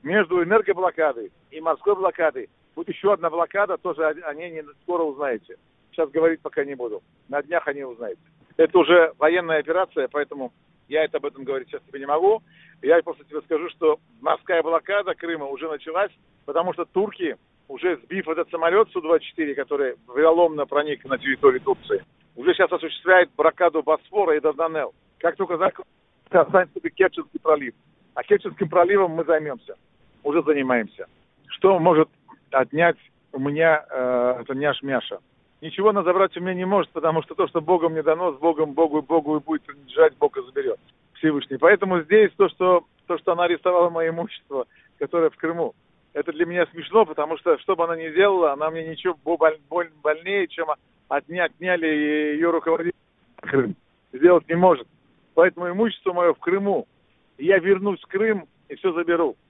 между энергоблокадой и морской блокадой будет еще одна блокада, тоже о ней не скоро узнаете. Сейчас говорить пока не буду. На днях они узнаете. Это уже военная операция, поэтому я об этом говорить сейчас тебе не могу. Я просто тебе скажу, что морская блокада Крыма уже началась, потому что турки, уже сбив этот самолет Су-24, который вероломно проник на территорию Турции, уже сейчас осуществляет блокаду Босфора и Дарданелл. Как только останется Керченский пролив. А Керченским проливом мы займемся. Уже занимаемся. Что может отнять у меня это няш-мяша? Ничего она забрать у меня не может, потому что то, что Богом мне дано, с Богу и будет принадлежать, Бог и заберет. Всевышний. Поэтому здесь то, что она арестовала мое имущество, которое в Крыму, это для меня смешно, потому что, что бы она ни делала, она мне ничего больнее, чем отняли ее руководитель Крым. Сделать не может. Поэтому имущество мое в Крыму. Я вернусь в Крым и все заберу.